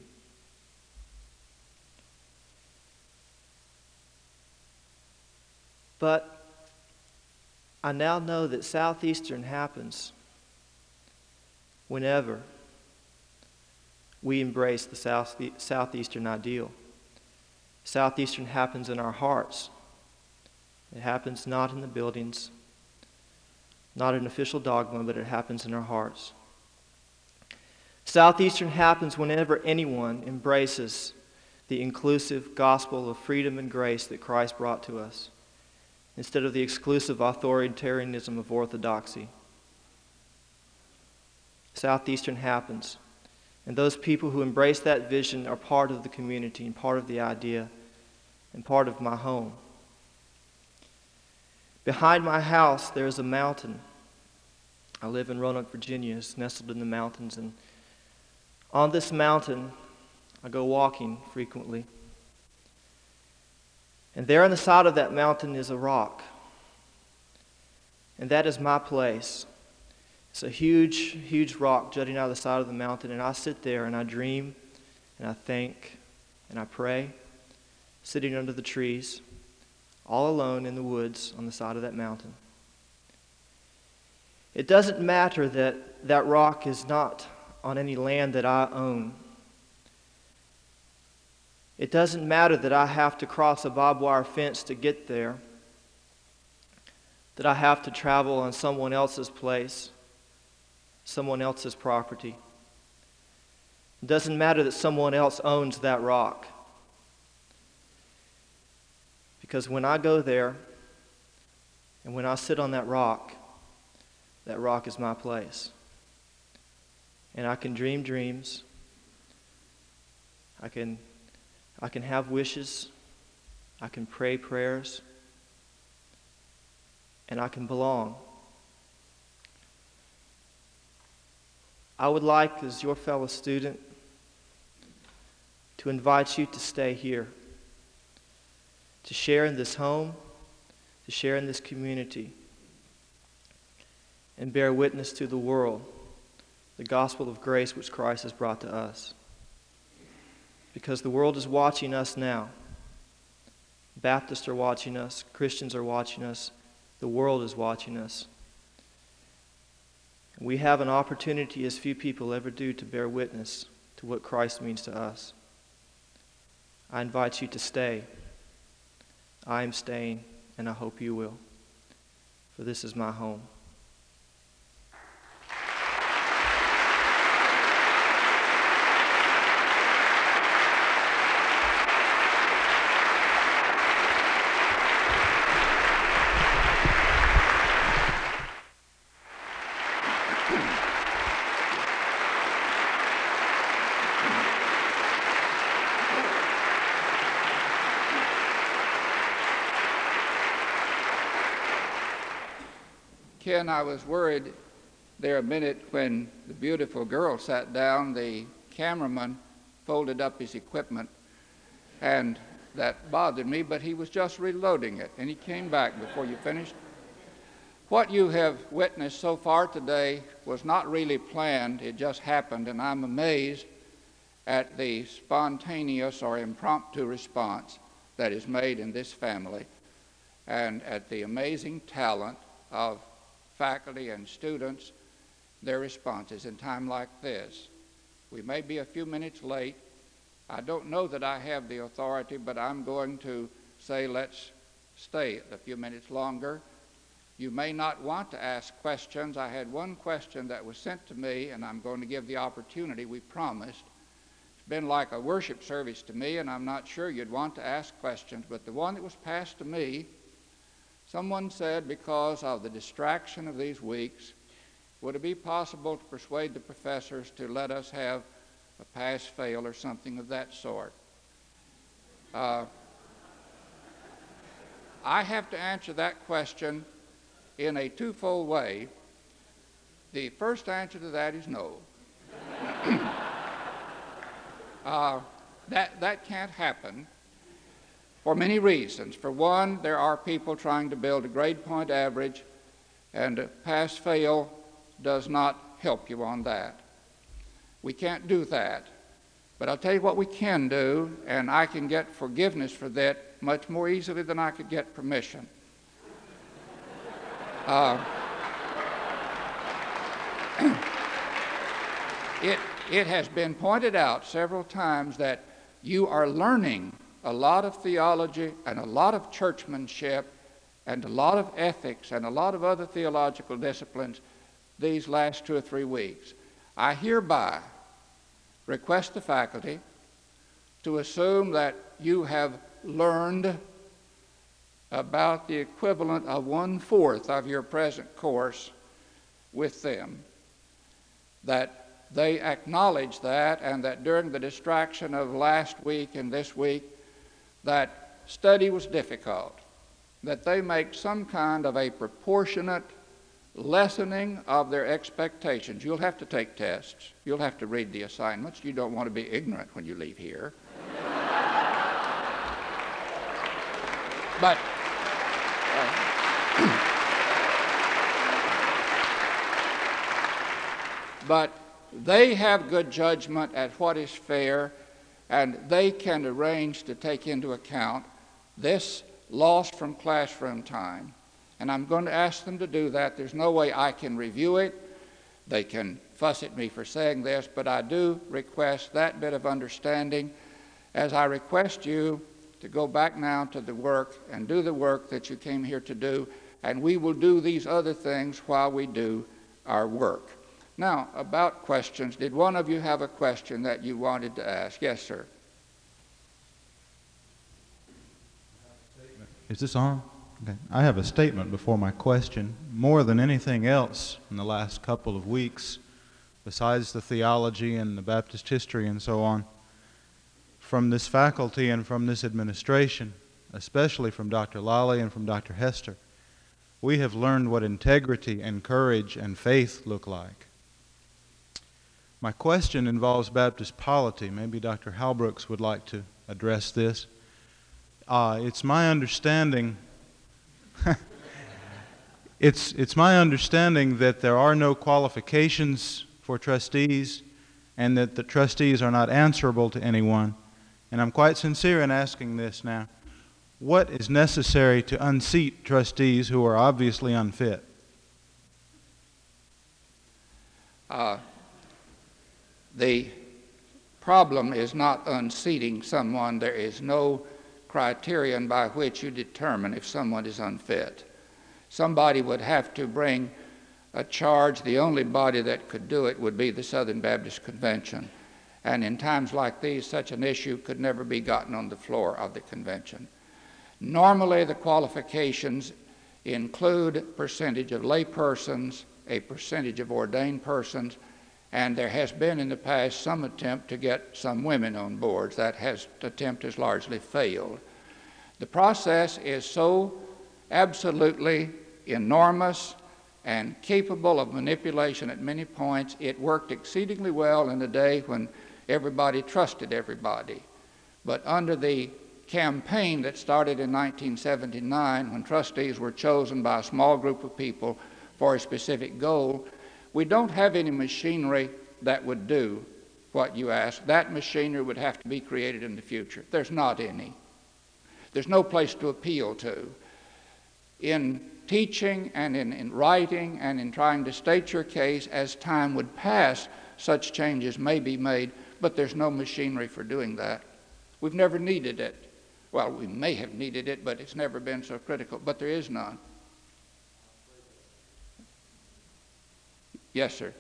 But I now know that Southeastern happens whenever we embrace the Southeastern ideal. Southeastern happens in our hearts. It happens not in the buildings, not an official dogma, but it happens in our hearts. Southeastern happens whenever anyone embraces the inclusive gospel of freedom and grace that Christ brought to us, instead of the exclusive authoritarianism of orthodoxy. Southeastern happens, and those people who embrace that vision are part of the community and part of the idea and part of my home. Behind my house, there is a mountain. I live in Roanoke, Virginia. It's nestled in the mountains, and on this mountain, I go walking frequently. And there on the side of that mountain is a rock. And that is my place. It's a huge, huge rock jutting out of the side of the mountain. And I sit there and I dream and I think and I pray, sitting under the trees, all alone in the woods on the side of that mountain. It doesn't matter that that rock is not on any land that I own. It doesn't matter that I have to cross a barbed wire fence to get there, that I have to travel on someone else's place, someone else's property. It doesn't matter that someone else owns that rock. Because when I go there and when I sit on that rock is my place. And I can dream dreams. I can have wishes. I can pray prayers. And I can belong. I would like, as your fellow student, to invite you to stay here, to share in this home, to share in this community, and bear witness to the world, the gospel of grace which Christ has brought to us. Because the world is watching us now. Baptists are watching us, Christians are watching us, the world is watching us. We have an opportunity as few people ever do to bear witness to what Christ means to us. I invite you to stay. I am staying, and I hope you will. For this is my home. Ken, I was worried there a minute when the beautiful girl sat down. The cameraman folded up his equipment, and that bothered me, but he was just reloading it, and he came back before you finished. What you have witnessed so far today was not really planned, it just happened, and I'm amazed at the spontaneous or impromptu response that is made in this family, and at the amazing talent of faculty and students, their responses in time like this. We may be a few minutes late. I don't know that I have the authority, but I'm going to say let's stay a few minutes longer. You may not want to ask questions. I had one question that was sent to me, and I'm going to give the opportunity we promised. It's been like a worship service to me, and I'm not sure you'd want to ask questions, but the one that was passed to me, someone said, because of the distraction of these weeks, would it be possible to persuade the professors to let us have a pass-fail or something of that sort? I have to answer that question in a twofold way. The first answer to that is no. That can't happen. For many reasons. For one, there are people trying to build a grade point average, and pass-fail does not help you on that. We can't do that. But I'll tell you what we can do, and I can get forgiveness for that much more easily than I could get permission. It has been pointed out several times that you are learning a lot of theology and a lot of churchmanship and a lot of ethics and a lot of other theological disciplines these last 2 or 3 weeks. I hereby request the faculty to assume that you have learned about the equivalent of 1/4 of your present course with them, that they acknowledge that, and that during the distraction of last week and this week, that study was difficult, that they make some kind of a proportionate lessening of their expectations. You'll have to take tests. You'll have to read the assignments. You don't want to be ignorant when you leave here. But they have good judgment at what is fair, and they can arrange to take into account this loss from classroom time. And I'm going to ask them to do that. There's no way I can review it. They can fuss at me for saying this, but I do request that bit of understanding as I request you to go back now to the work and do the work that you came here to do, and we will do these other things while we do our work. Now, about questions, did one of you have a question that you wanted to ask? Yes, sir. Is this on? Okay. I have a statement before my question. More than anything else in the last couple of weeks, besides the theology and the Baptist history and so on, from this faculty and from this administration, especially from Dr. Lally and from Dr. Hester, we have learned what integrity and courage and faith look like. My question involves Baptist polity. Maybe Dr. Halbrooks would like to address this. It's my understanding it's my understanding that there are no qualifications for trustees and that the trustees are not answerable to anyone. And I'm quite sincere in asking this now. What is necessary to unseat trustees who are obviously unfit? The problem is not unseating someone. There is no criterion by which you determine if someone is unfit. Somebody would have to bring a charge. The only body that could do it would be the Southern Baptist Convention. And in times like these, such an issue could never be gotten on the floor of the convention. Normally, the qualifications include percentage of lay persons, a percentage of ordained persons, and there has been in the past some attempt to get some women on boards. That attempt has largely failed. The process is so absolutely enormous and capable of manipulation at many points. It worked exceedingly well in a day when everybody trusted everybody. But under the campaign that started in 1979, when trustees were chosen by a small group of people for a specific goal, we don't have any machinery that would do what you asked. That machinery would have to be created in the future. There's not any. There's no place to appeal to. In teaching and in writing and in trying to state your case, as time would pass, such changes may be made, but there's no machinery for doing that. We've never needed it. Well, we may have needed it, but it's never been so critical, but there is none. Yes, sir.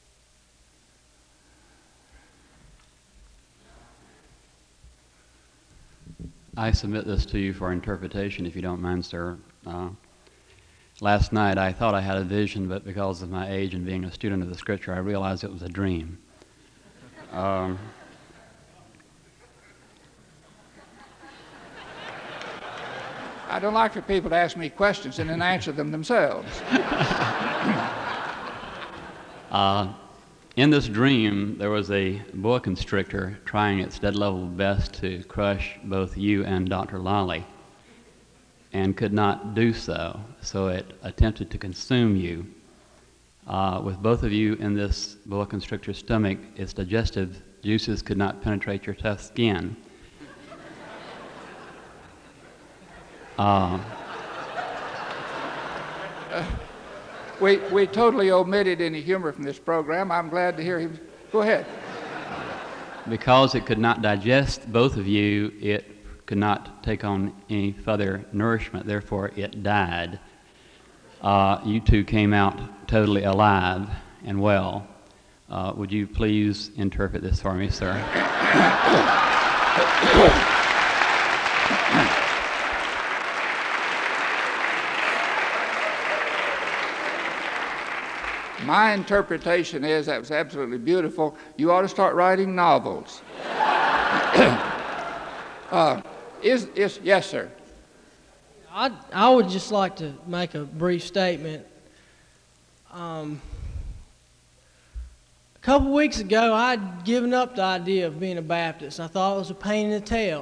I submit this to you for interpretation, if you don't mind, sir. Last night I thought I had a vision, but because of my age and being a student of the Scripture, I realized it was a dream. I don't like for people to ask me questions and then answer them themselves. In this dream, there was a boa constrictor trying its dead level best to crush both you and Dr. Lally, and could not do so. So it attempted to consume you. With both of you in this boa constrictor's stomach, its digestive juices could not penetrate your tough skin. We totally omitted any humor from this program. I'm glad to hear him. Go ahead. Because it could not digest both of you, it could not take on any further nourishment, therefore it died. You two came out totally alive and well. Would you please interpret this for me, sir? My interpretation is that was absolutely beautiful. You ought to start writing novels. Yes, sir. I would just like to make a brief statement. A couple weeks ago, I'd given up the idea of being a Baptist. I thought it was a pain in the tail.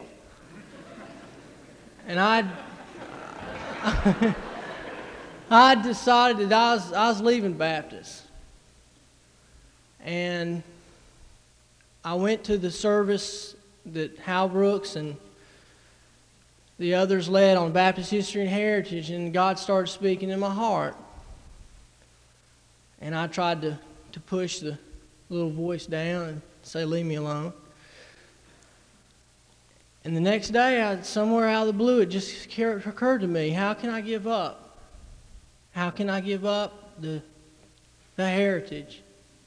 And I decided that I was leaving Baptist. And I went to the service that Hal Brooks and the others led on Baptist history and heritage, and God started speaking in my heart. And I tried to push the little voice down and say, leave me alone. And the next day, somewhere out of the blue, it just occurred to me, how can I give up? How can I give up the heritage?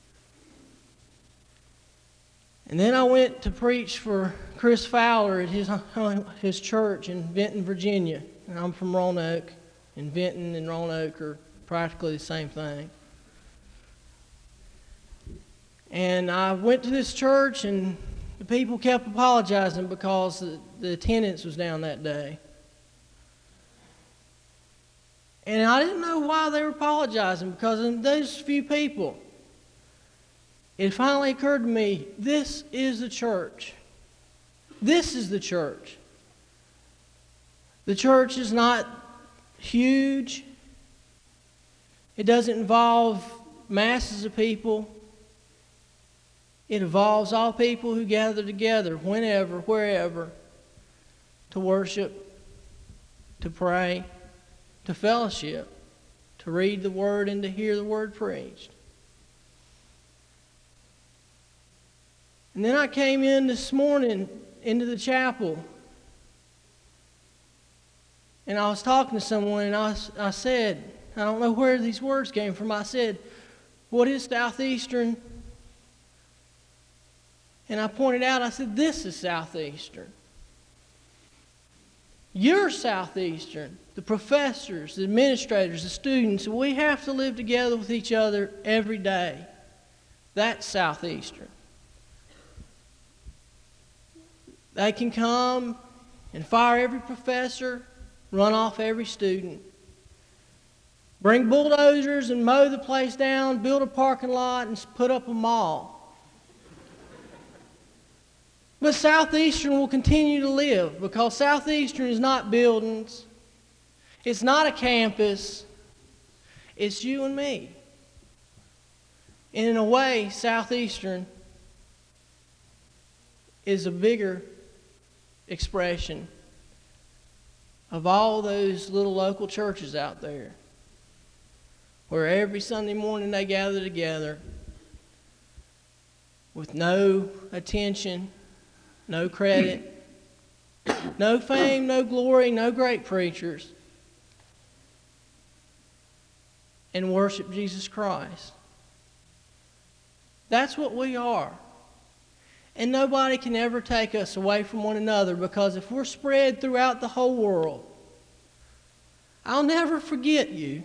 And then I went to preach for Chris Fowler at his church in Vinton, Virginia. And I'm from Roanoke, and Vinton and Roanoke are practically the same thing. And I went to this church, and the people kept apologizing because the attendance was down that day. And I didn't know why they were apologizing, because in those few people, it finally occurred to me, this is the church. This is the church. The church is not huge. It doesn't involve masses of people. It involves all people who gather together whenever, wherever, to worship, to pray, to fellowship, to read the Word and to hear the Word preached. And then I came in this morning into the chapel, and I was talking to someone, and I said, I don't know where these words came from. I said, what is Southeastern? And I pointed out, I said, this is Southeastern. You're Southeastern. The professors, the administrators, the students, we have to live together with each other every day. That's Southeastern. They can come and fire every professor, run off every student, bring bulldozers and mow the place down, build a parking lot, and put up a mall. But Southeastern will continue to live because Southeastern is not buildings. It's not a campus. It's you and me. And in a way, Southeastern is a bigger expression of all those little local churches out there where every Sunday morning they gather together with no attention, no credit, no fame, no glory, no great preachers, and worship Jesus Christ. That's what we are. And nobody can ever take us away from one another, because if we're spread throughout the whole world, I'll never forget you.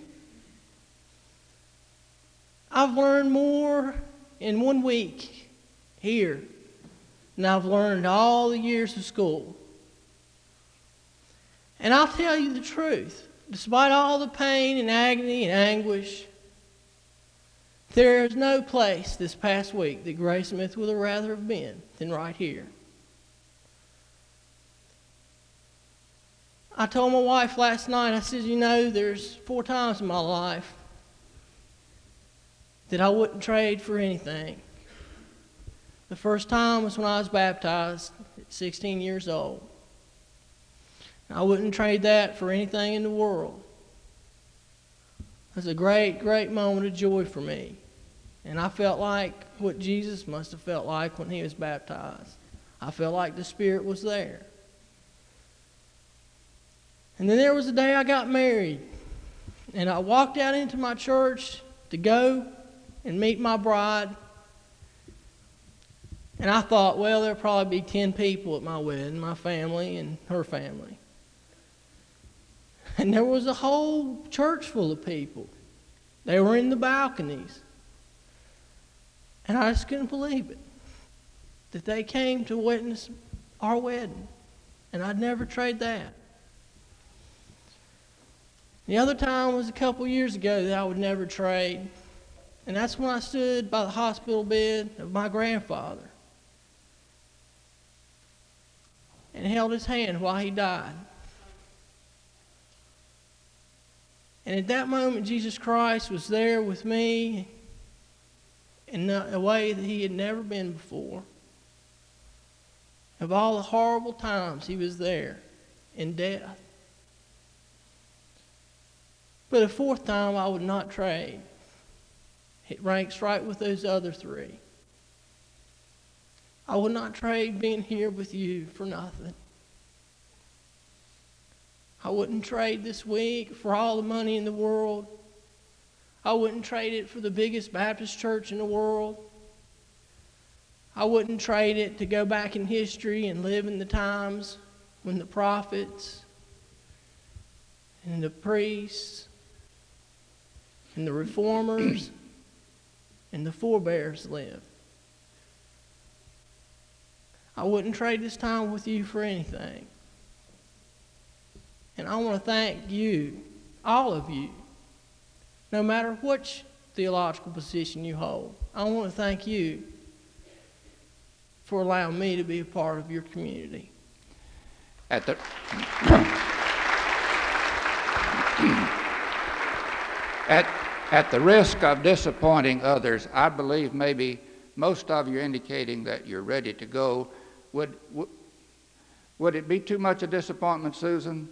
I've learned more in 1 week here than I've learned all the years of school. And I'll tell you the truth, despite all the pain and agony and anguish, there is no place this past week that Grace Smith would have rather have been than right here. I told my wife last night, I said, you know, there's 4 times in my life that I wouldn't trade for anything. The first time was when I was baptized at 16 years old. I wouldn't trade that for anything in the world. It was a great, great moment of joy for me. And I felt like what Jesus must have felt like when he was baptized. I felt like the Spirit was there. And then there was the day I got married. And I walked out into my church to go and meet my bride. And I thought, well, there'll probably be 10 people at my wedding, my family and her family. And there was a whole church full of people. They were in the balconies. And I just couldn't believe it, that they came to witness our wedding. And I'd never trade that. The other time was a couple years ago that I would never trade. And that's when I stood by the hospital bed of my grandfather and held his hand while he died. And at that moment, Jesus Christ was there with me in a way that he had never been before. Of all the horrible times he was there in death. But a 4th time I would not trade. It ranks right with those other 3. I would not trade being here with you for nothing. I wouldn't trade this week for all the money in the world. I wouldn't trade it for the biggest Baptist church in the world. I wouldn't trade it to go back in history and live in the times when the prophets and the priests and the reformers and the forebears lived. I wouldn't trade this time with you for anything. And I want to thank you, all of you, no matter which theological position you hold. I want to thank you for allowing me to be a part of your community. At the at the risk of disappointing others, I believe maybe most of you are indicating that you're ready to go. Would it be too much a disappointment, Susan?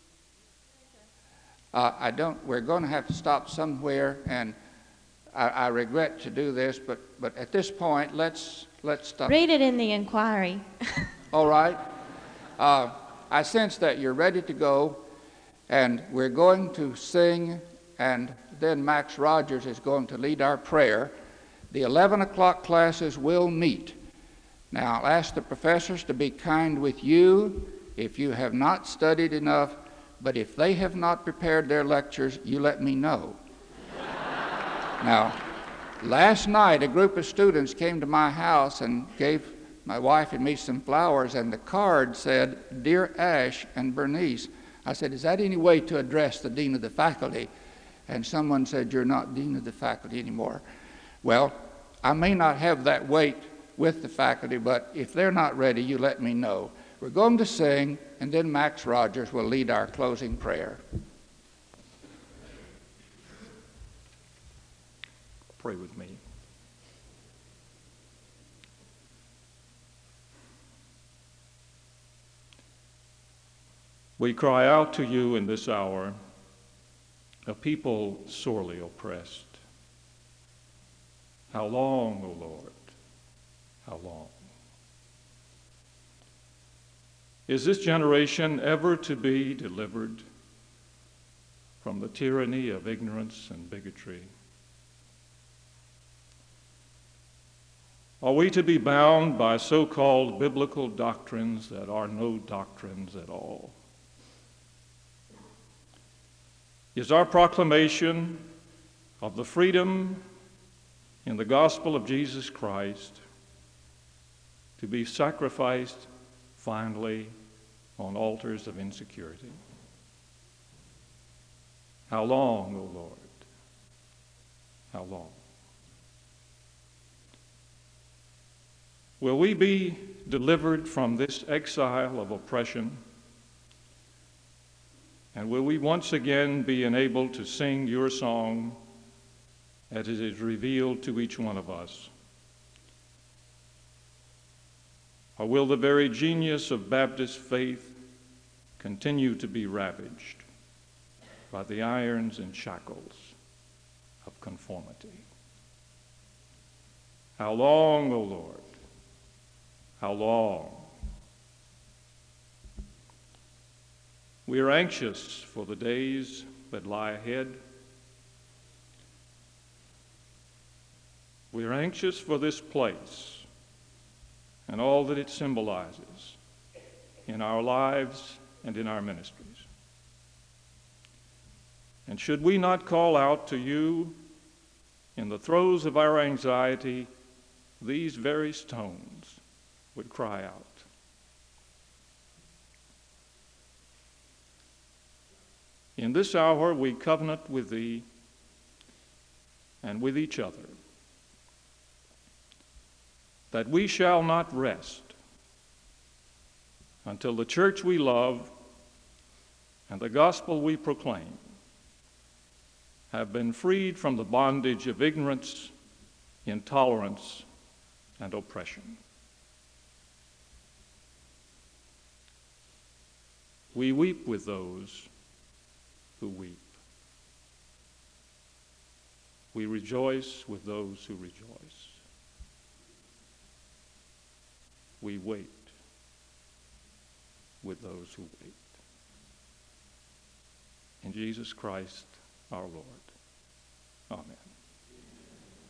We're going to have to stop somewhere, and I regret to do this, but at this point, let's stop. Read it in the inquiry. All right. I sense that you're ready to go, and we're going to sing, and then Max Rogers is going to lead our prayer. The 11 o'clock classes will meet. Now, I'll ask the professors to be kind with you if you have not studied enough, but if they have not prepared their lectures, you let me know. Now, last night, a group of students came to my house and gave my wife and me some flowers, and the card said, "Dear Ash and Bernice." I said, "Is that any way to address the dean of the faculty?" And someone said, "You're not dean of the faculty anymore." Well, I may not have that weight with the faculty, but if they're not ready, you let me know. We're going to sing, and then Max Rogers will lead our closing prayer. Pray with me. We cry out to you in this hour, a people sorely oppressed. How long, O Lord? How long? Is this generation ever to be delivered from the tyranny of ignorance and bigotry? Are we to be bound by so-called biblical doctrines that are no doctrines at all? Is our proclamation of the freedom in the gospel of Jesus Christ to be sacrificed finally on altars of insecurity? How long, O Lord? How long? Will we be delivered from this exile of oppression? And will we once again be enabled to sing your song as it is revealed to each one of us? Or will the very genius of Baptist faith continue to be ravaged by the irons and shackles of conformity? How long, O Lord? How long? We are anxious for the days that lie ahead. We are anxious for this place and all that it symbolizes in our lives and in our ministries. And should we not call out to you in the throes of our anxiety, these very stones would cry out. In this hour we covenant with thee and with each other that we shall not rest until the church we love and the gospel we proclaim have been freed from the bondage of ignorance, intolerance, and oppression. We weep with those who weep. We rejoice with those who rejoice. We wait with those who wait. In Jesus Christ our Lord. Amen.